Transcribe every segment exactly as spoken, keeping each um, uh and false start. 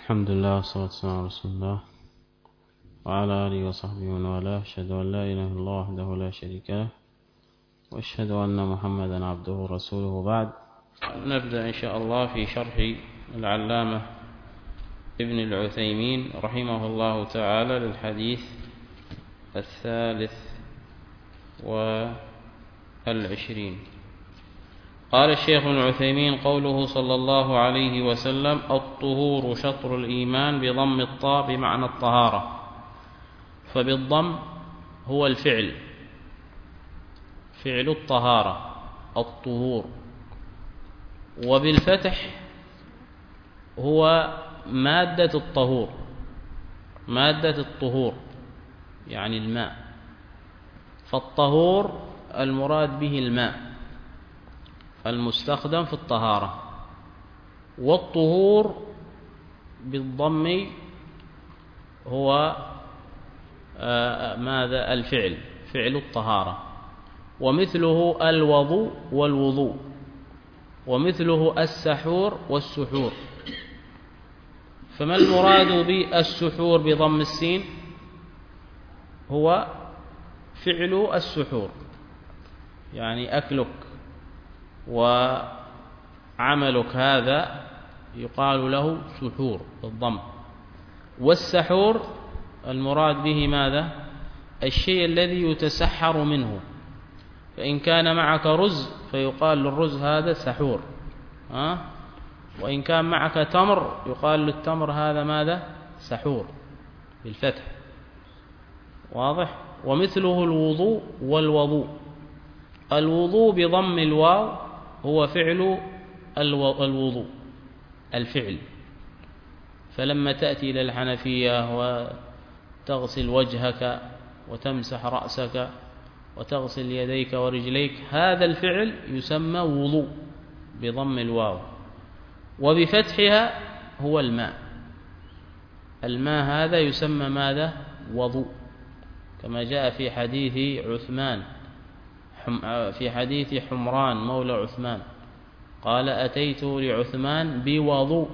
الحمد لله والصلاة والسلام على رسول الله وعلى آله وصحبه ومن والاه. أشهد أن لا إله إلا الله وحده لا شريك له وأشهد أن محمدا عبده ورسوله. بعد نبدأ إن شاء الله في شرح العلامة ابن العثيمين رحمه الله تعالى للحديث الثالث والعشرين. قال الشيخ ابن العثيمين: قوله صلى الله عليه وسلم: الطهور شطر الإيمان، بضم الطاء بمعنى الطهارة، فبالضم هو الفعل، فعل الطهارة الطهور، وبالفتح هو مادة الطهور، مادة الطهور يعني الماء، فالطهور المراد به الماء المستخدم في الطهارة، والطهور بالضم هو ماذا؟ الفعل، فعل الطهارة، ومثله الوضوء والوضوء، ومثله السحور والسحور. فما المراد بالسحور بضم السين؟ هو فعل السحور، يعني أكلك وعملك هذا يقال له سحور بالضم. والسحور المراد به ماذا؟ الشيء الذي يتسحر منه، فإن كان معك رز فيقال للرز هذا سحور، ها؟ وإن كان معك تمر يقال للتمر هذا ماذا؟ سحور بالفتح، واضح؟ ومثله الوضوء والوضوء. الوضوء بضم الواو هو فعل الوضوء، الفعل. فلما تأتي إلى الحنفية وتغسل وجهك وتمسح رأسك وتغسل يديك ورجليك، هذا الفعل يسمى وضوء بضم الواو، وبفتحها هو الماء. الماء هذا يسمى ماذا؟ وضوء، كما جاء في حديث عثمان، في حديث حمران مولى عثمان قال: أتيت لعثمان بوضوء،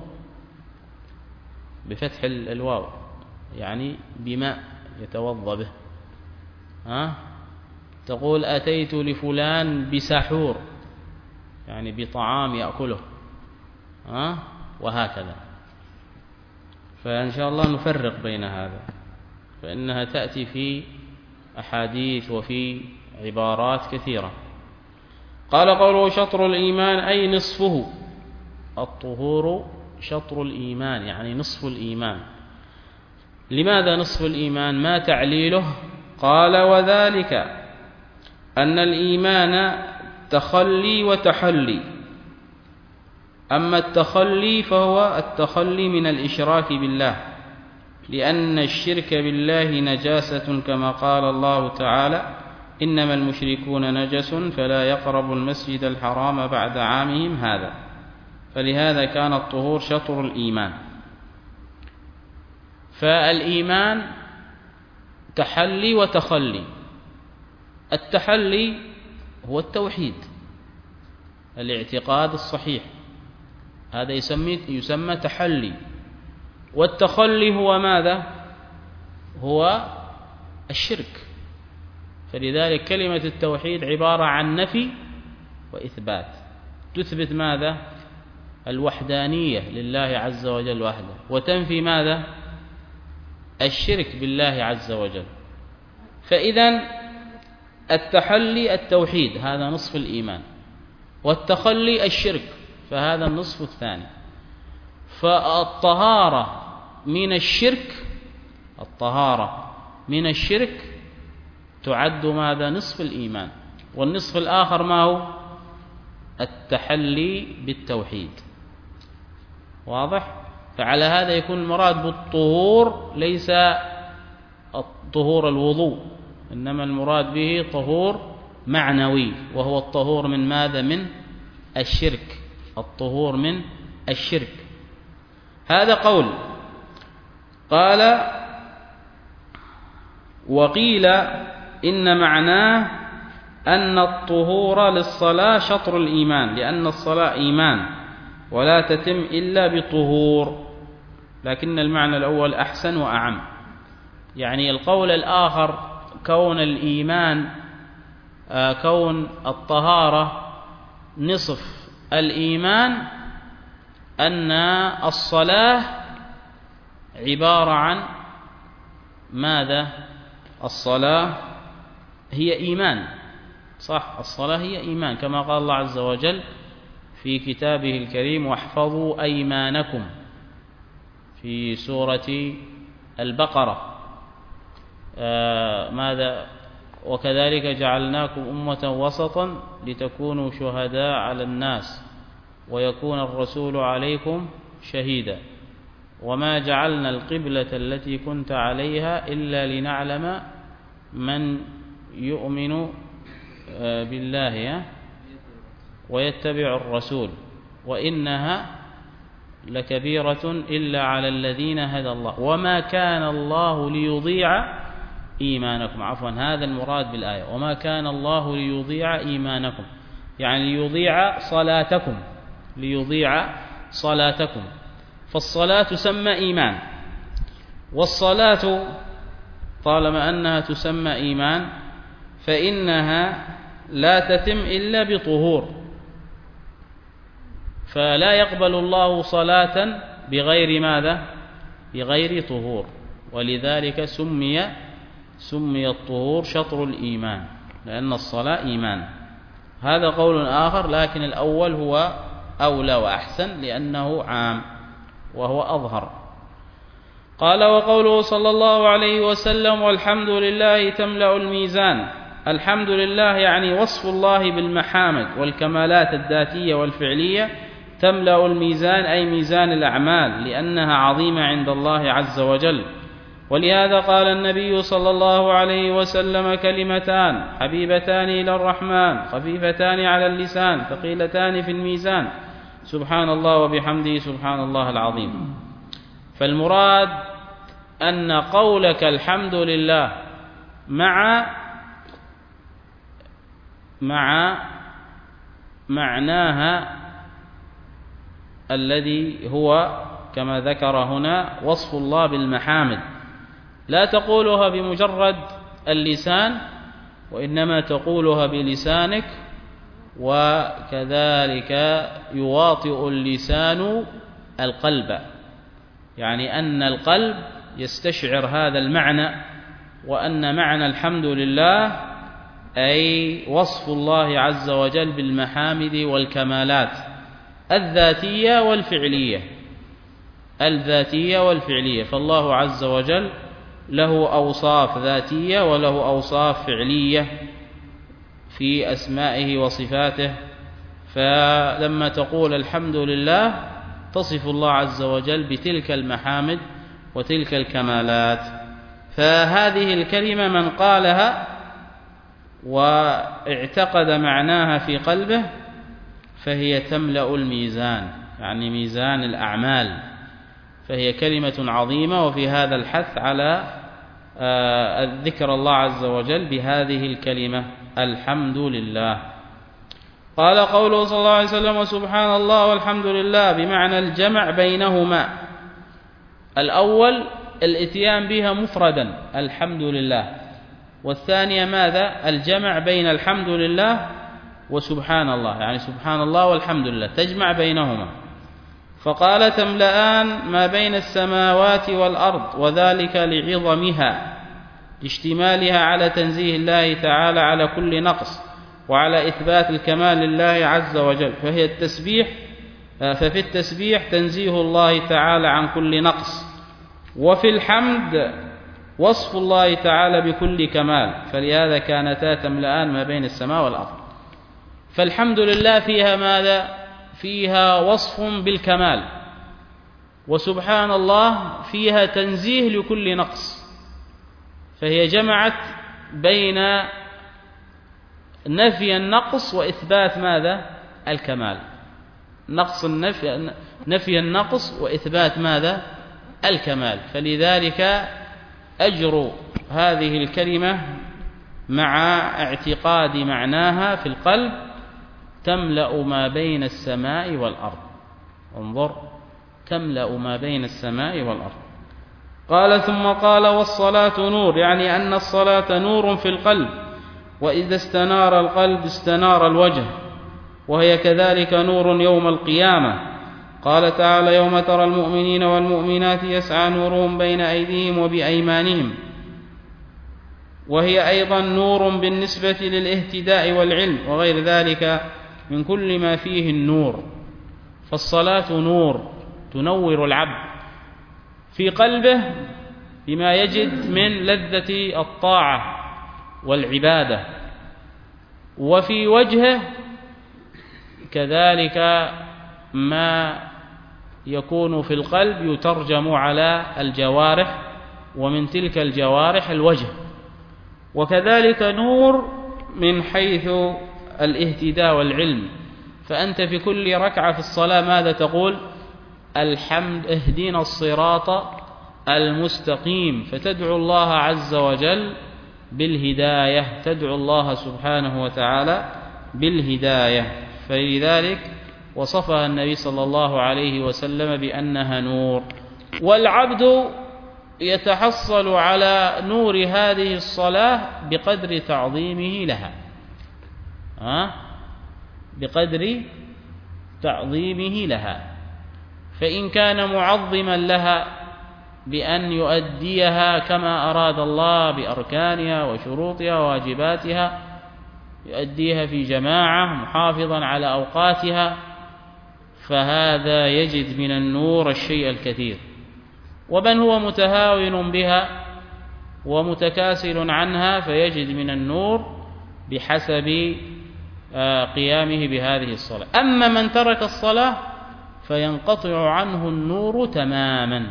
بفتح الواو يعني بماء يتوضأ به. ها؟ تقول: أتيت لفلان بسحور، يعني بطعام يأكله. ها؟ وهكذا. فإن شاء الله نفرق بين هذا، فإنها تأتي في أحاديث وفي عبارات كثيرة. قال: قوله شطر الإيمان أي نصفه. الطهور شطر الإيمان يعني نصف الإيمان. لماذا نصف الإيمان؟ ما تعليله؟ قال: وذلك أن الإيمان تخلي وتحلي. أما التخلي فهو التخلي من الإشراك بالله، لأن الشرك بالله نجاسة، كما قال الله تعالى: إنما المشركون نجس فلا يقربوا المسجد الحرام بعد عامهم هذا. فلهذا كان الطهور شطر الإيمان. فالإيمان تحلي وتخلي. التحلي هو التوحيد، الاعتقاد الصحيح، هذا يسمى يسمى تحلي. والتخلي هو ماذا؟ هو الشرك. فلذلك كلمة التوحيد عبارة عن نفي وإثبات. تثبت ماذا؟ الوحدانية لله عز وجل وحده، وتنفي ماذا؟ الشرك بالله عز وجل. فإذا التحلي التوحيد، هذا نصف الإيمان، والتخلي الشرك، فهذا النصف الثاني. فالطهارة من الشرك، الطهارة من الشرك تعد ماذا؟ نصف الإيمان. والنصف الآخر ما هو؟ التحلي بالتوحيد، واضح؟ فعلى هذا يكون المراد بالطهور ليس الطهور الوضوء، إنما المراد به طهور معنوي، وهو الطهور من ماذا؟ من الشرك، الطهور من الشرك. هذا قول. قال: وقيل إن معناه أن الطهور للصلاة شطر الإيمان، لأن الصلاة إيمان ولا تتم إلا بطهور. لكن المعنى الأول أحسن وأعم. يعني القول الآخر كون الإيمان آه كون الطهارة نصف الإيمان، أن الصلاة عبارة عن ماذا؟ الصلاة هي إيمان، صح، الصلاة هي إيمان، كما قال الله عز وجل في كتابه الكريم: واحفظوا أيمانكم في سورة البقرة. آه ماذا؟ وكذلك جعلناكم أمة وسطا لتكونوا شهداء على الناس ويكون الرسول عليكم شهيدا وما جعلنا القبلة التي كنت عليها إلا لنعلم من يؤمن بالله ويتبع الرسول وإنها لكبيرة إلا على الذين هدى الله وما كان الله ليضيع إيمانكم. عفوا، هذا المراد بالآية: وما كان الله ليضيع إيمانكم، يعني ليضيع صلاتكم، ليضيع صلاتكم. فالصلاة تسمى إيمان، والصلاة طالما أنها تسمى إيمان فإنها لا تتم إلا بطهور، فلا يقبل الله صلاة بغير ماذا؟ بغير طهور، ولذلك سمي سمي الطهور شطر الإيمان، لأن الصلاة إيمان. هذا قول آخر، لكن الأول هو أولى وأحسن لأنه عام وهو أظهر. قال: وقوله صلى الله عليه وسلم: والحمد لله تملأ الميزان. الحمد لله يعني وصف الله بالمحامد والكمالات الذاتية والفعلية تملأ الميزان، أي ميزان الأعمال، لأنها عظيمة عند الله عز وجل. ولهذا قال النبي صلى الله عليه وسلم: كلمتان حبيبتان إلى الرحمن خفيفتان على اللسان ثقيلتان في الميزان، سبحان الله وبحمده سبحان الله العظيم. فالمراد أن قولك الحمد لله مع مع معناها الذي هو كما ذكر هنا وصف الله بالمحامد، لا تقولها بمجرد اللسان وإنما تقولها بلسانك، وكذلك يواطئ اللسان القلب، يعني أن القلب يستشعر هذا المعنى، وأن معنى الحمد لله أي وصف الله عز وجل بالمحامد والكمالات الذاتية والفعلية الذاتية والفعلية فالله عز وجل له أوصاف ذاتية وله أوصاف فعلية في أسمائه وصفاته. فلما تقول الحمد لله تصف الله عز وجل بتلك المحامد وتلك الكمالات. فهذه الكلمة من قالها واعتقد معناها في قلبه فهي تملأ الميزان، يعني ميزان الأعمال، فهي كلمة عظيمة. وفي هذا الحث على ذكر الله عز وجل بهذه الكلمة الحمد لله. قال: قوله صلى الله عليه وسلم: وسبحان الله والحمد لله، بمعنى الجمع بينهما. الأول الاتيان بها مفردا الحمد لله، والثانية ماذا؟ الجمع بين الحمد لله وسبحان الله، يعني سبحان الله والحمد لله تجمع بينهما. فقال: تملأان ما بين السماوات والأرض، وذلك لعظمها اشتمالها على تنزيه الله تعالى على كل نقص وعلى إثبات الكمال لله عز وجل. فهي التسبيح ففي التسبيح تنزيه الله تعالى عن كل نقص، وفي الحمد وصف الله تعالى بكل كمال، فلهذا كانتا تملأان ما بين السماء والأرض. فالحمد لله فيها ماذا؟ فيها وصف بالكمال، وسبحان الله فيها تنزيه لكل نقص، فهي جمعت بين نفي النقص وإثبات ماذا؟ الكمال. نقص النفي نفي النقص وإثبات ماذا؟ الكمال. فلذلك أجر هذه الكلمة مع اعتقاد معناها في القلب تملأ ما بين السماء والأرض. انظر تملأ ما بين السماء والأرض. قال ثم قال والصلاة نور، يعني أن الصلاة نور في القلب، وإذا استنار القلب استنار الوجه، وهي كذلك نور يوم القيامة. قال تعالى يوم ترى المؤمنين والمؤمنات يسعى نورهم بين أيديهم وبأيمانهم، وهي أيضا نور بالنسبة للاهتداء والعلم وغير ذلك من كل ما فيه النور. فالصلاة نور تنور العبد في قلبه بما يجد من لذة الطاعة والعبادة، وفي وجهه كذلك ما يكون في القلب يترجم على الجوارح، ومن تلك الجوارح الوجه. وكذلك نور من حيث الاهتداء والعلم، فأنت في كل ركعة في الصلاة ماذا تقول؟ الحمد اهدنا الصراط المستقيم، فتدعو الله عز وجل بالهداية، تدعو الله سبحانه وتعالى بالهداية. فلذلك وصفها النبي صلى الله عليه وسلم بأنها نور. والعبد يتحصل على نور هذه الصلاة بقدر تعظيمه لها، ها؟ بقدر تعظيمه لها. فإن كان معظما لها بأن يؤديها كما أراد الله بأركانها وشروطها وواجباتها، يؤديها في جماعة محافظا على أوقاتها، فهذا يجد من النور الشيء الكثير. ومن هو متهاون بها ومتكاسل عنها فيجد من النور بحسب قيامه بهذه الصلاة. أما من ترك الصلاة فينقطع عنه النور تماما،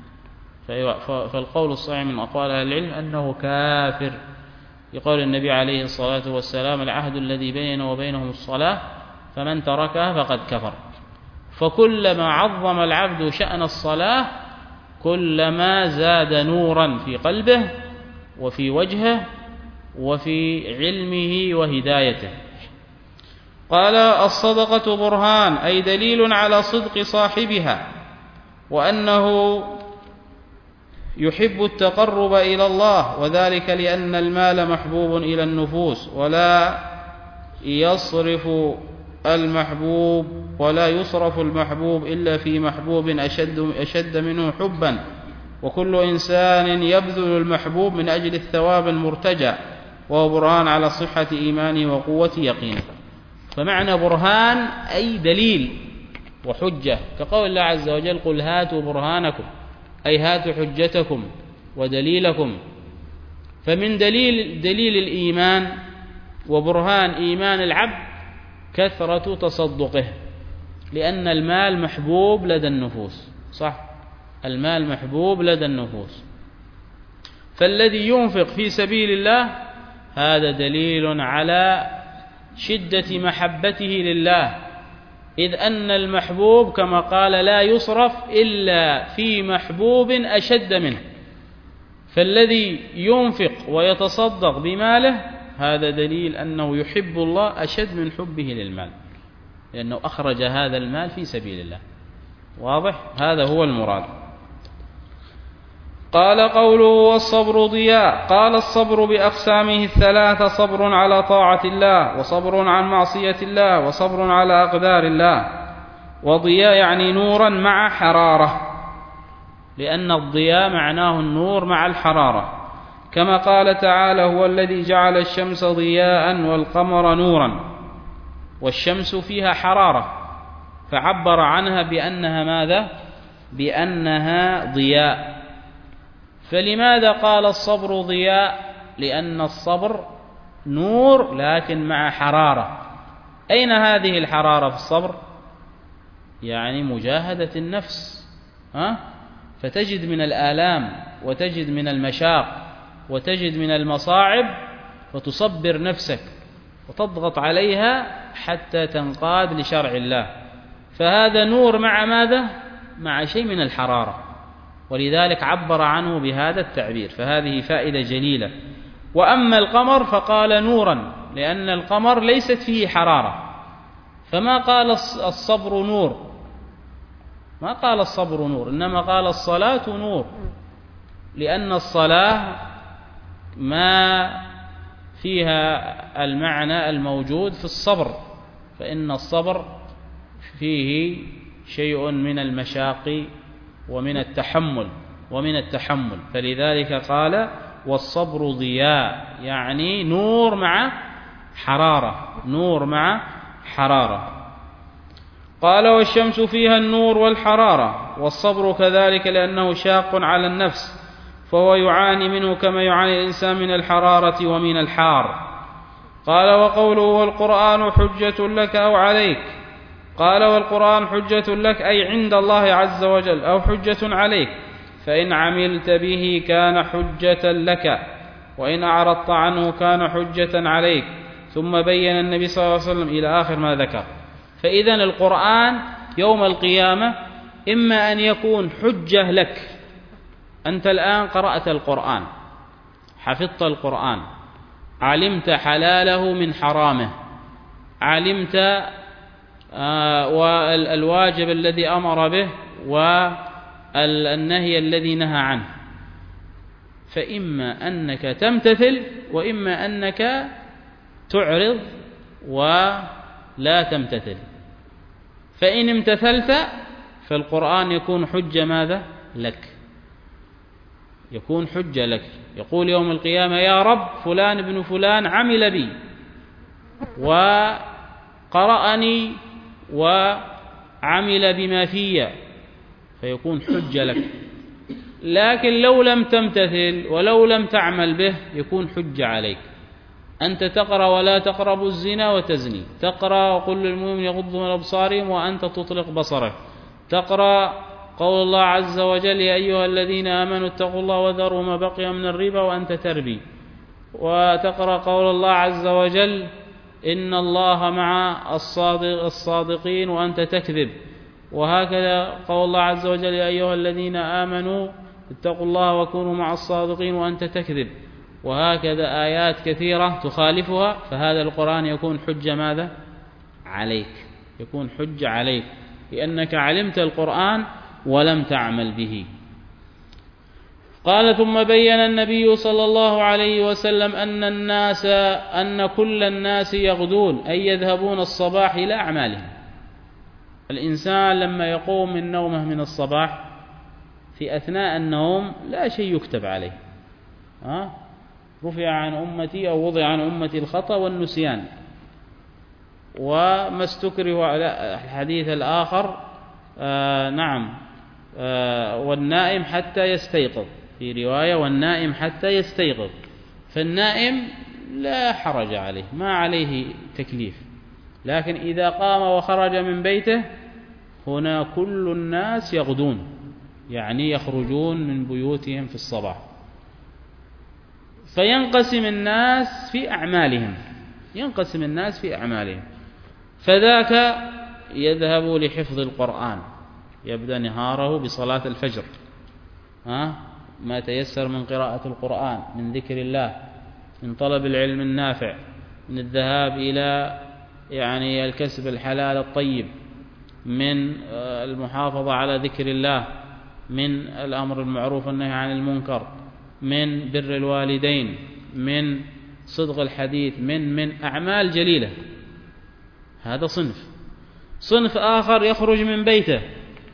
فالقول الصحيح من أقوال أهل العلم أنه كافر، يقول النبي عليه الصلاة والسلام العهد الذي بيننا وبينهم الصلاة فمن تركها فقد كفر. فكلما عظم العبد شأن الصلاة كلما زاد نورا في قلبه وفي وجهه وفي علمه وهدايته. قال الصدقة برهان، أي دليل على صدق صاحبها، وأنه يحب التقرب إلى الله، وذلك لأن المال محبوب إلى النفوس، ولا يصرف المحبوب ولا يصرف المحبوب إلا في محبوب أشد, أشد منه حبا، وكل إنسان يبذل المحبوب من أجل الثواب المرتجى، وهو برهان على صحة إيمانه وقوة يقينه. فمعنى برهان أي دليل وحجة، كقول الله عز وجل قل هاتوا برهانكم، أي هاتوا حجتكم ودليلكم. فمن دليل, دليل الإيمان وبرهان إيمان العبد كثرة تصدقه، لأن المال محبوب لدى النفوس، صح؟ المال محبوب لدى النفوس، فالذي ينفق في سبيل الله هذا دليل على شدة محبته لله، إذ أن المحبوب كما قال لا يصرف إلا في محبوب أشد منه. فالذي ينفق ويتصدق بماله هذا دليل أنه يحب الله أشد من حبه للمال، لأنه أخرج هذا المال في سبيل الله. واضح؟ هذا هو المراد. قال قوله والصبر ضياء، قال الصبر بأقسامه الثلاثة: صبر على طاعة الله، وصبر عن معصية الله، وصبر على أقدار الله. وضياء يعني نورا مع حرارة، لأن الضياء معناه النور مع الحرارة، كما قال تعالى هو الذي جعل الشمس ضياء والقمر نورا. والشمس فيها حرارة فعبر عنها بأنها ماذا؟ بأنها ضياء. فلماذا قال الصبر ضياء؟ لأن الصبر نور لكن مع حرارة. أين هذه الحرارة في الصبر؟ يعني مجاهدة النفس، ها؟ فتجد من الآلام وتجد من المشاق وتجد من المصاعب، فتصبر نفسك وتضغط عليها حتى تنقاد لشرع الله. فهذا نور مع ماذا؟ مع شيء من الحرارة، ولذلك عبر عنه بهذا التعبير، فهذه فائدة جليلة. وأما القمر فقال نورا لأن القمر ليست فيه حرارة، فما قال الصبر نور ما قال الصبر نور، إنما قال الصلاة نور، لأن الصلاة ما فيها المعنى الموجود في الصبر، فإن الصبر فيه شيء من المشاق ومن التحمل ومن التحمل فلذلك قال والصبر ضياء، يعني نور مع حرارة، نور مع حرارة. قال والشمس فيها النور والحرارة، والصبر كذلك لأنه شاق على النفس، فهو يعاني منه كما يعاني الإنسان من الحرارة ومن الحار. قال وقوله والقرآن حجة لك أو عليك، قال والقرآن حجة لك أي عند الله عز وجل أو حجة عليك، فإن عملت به كان حجة لك، وإن أعرضت عنه كان حجة عليك. ثم بين النبي صلى الله عليه وسلم إلى آخر ما ذكر. فإذا القرآن يوم القيامة إما أن يكون حجة لك، أنت الآن قرأت القرآن، حفظت القرآن، علمت حلاله من حرامه، علمت آه والواجب الذي أمر به والنهي الذي نهى عنه، فإما أنك تمتثل وإما أنك تعرض ولا تمتثل. فإن امتثلت فالقرآن يكون حجة ماذا لك، يكون حجة لك. يقول يوم القيامة يا رب فلان ابن فلان عمل بي وقرأني وعمل بما في، فيكون حجة لك. لكن لو لم تمتثل ولو لم تعمل به يكون حجة عليك. أنت تقرأ ولا تقربوا الزنا وتزني، تقرأ وقل للمؤمن يغضوا من أبصارهم وأنت تطلق بصرك، تقرأ قول الله عز وجل يا أيها الذين آمنوا اتقوا الله وذروا ما بقي من الربا وأنت تربي، وتقرأ قول الله عز وجل إن الله مع الصادق الصادقين وأنت تكذب، وهكذا قول الله عز وجل يا أيها الذين آمنوا اتقوا الله وكونوا مع الصادقين وأنت تكذب، وهكذا آيات كثيرة تخالفها. فهذا القرآن يكون حجة ماذا عليك، يكون حجة عليك لأنك علمت القرآن ولم تعمل به. قال ثم بين النبي صلى الله عليه وسلم أن الناس أن كل الناس يغدون أي يذهبون الصباح إلى أعمالهم. الإنسان لما يقوم من نومه من الصباح في أثناء النوم لا شيء يكتب عليه، ها؟ رفع عن أمتي أو وضع عن أمتي الخطأ والنسيان وما استكره على الحديث الآخر آه نعم آه والنائم حتى يستيقظ، في رواية والنائم حتى يستيقظ. فالنائم لا حرج عليه، ما عليه تكليف، لكن إذا قام وخرج من بيته هنا كل الناس يغدون، يعني يخرجون من بيوتهم في الصباح. فينقسم الناس في أعمالهم، ينقسم الناس في أعمالهم. فذاك يذهب لحفظ القرآن، يبدأ نهاره بصلاة الفجر، ها؟ ما تيسر من قراءة القرآن، من ذكر الله، من طلب العلم النافع، من الذهاب إلى يعني الكسب الحلال الطيب، من المحافظة على ذكر الله، من الأمر المعروف والنهي عن المنكر، من بر الوالدين، من صدق الحديث، من من أعمال جليلة. هذا صنف. صنف آخر يخرج من بيته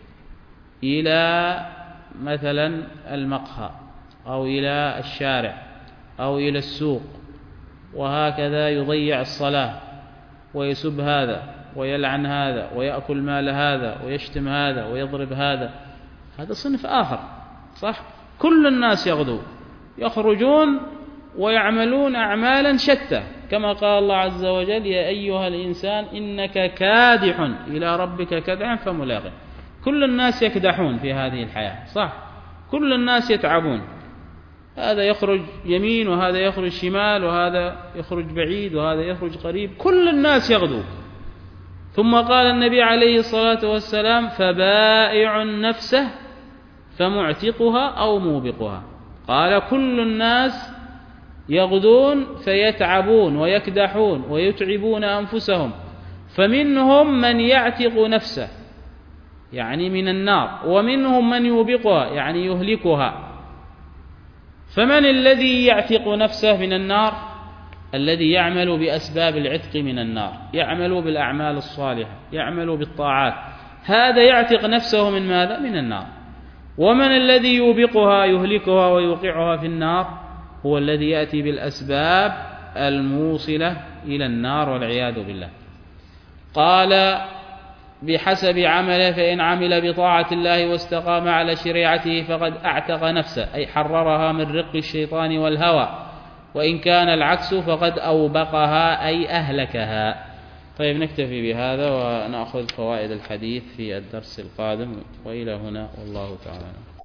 إلى مثلا المقهى أو إلى الشارع أو إلى السوق، وهكذا يضيع الصلاة ويسب هذا ويلعن هذا ويأكل مال هذا ويشتم هذا ويضرب هذا. هذا صنف آخر، صح؟ كل الناس يغدو، يخرجون ويعملون أعمالا شتى، كما قال الله عز وجل يا أيها الإنسان إنك كادح إلى ربك كدحا فملاقيه. كل الناس يكدحون في هذه الحياة، صح؟ كل الناس يتعبون، هذا يخرج يمين وهذا يخرج شمال وهذا يخرج بعيد وهذا يخرج قريب، كل الناس يغدو. ثم قال النبي عليه الصلاة والسلام فبائع نفسه فمعتقها أو موبقها. قال كل الناس يغدون فيتعبون ويكدحون ويتعبون أنفسهم، فمنهم من يعتق نفسه، يعني من النار، ومنهم من يوبقها يعني يهلكها. فمن الذي يعتق نفسه من النار؟ الذي يعمل بأسباب العتق من النار، يعمل بالأعمال الصالحة، يعمل بالطاعات، هذا يعتق نفسه من ماذا؟ من النار. ومن الذي يوبقها يهلكها ويوقعها في النار؟ هو الذي يأتي بالأسباب الموصلة إلى النار والعياذ بالله. قال بحسب عمله، فإن عمل بطاعة الله واستقام على شريعته فقد أعتق نفسه، أي حررها من رق الشيطان والهوى. وإن كان العكس فقد أوبقها أي أهلكها. طيب نكتفي بهذا ونأخذ فوائد الحديث في الدرس القادم، وإلى هنا والله تعالى.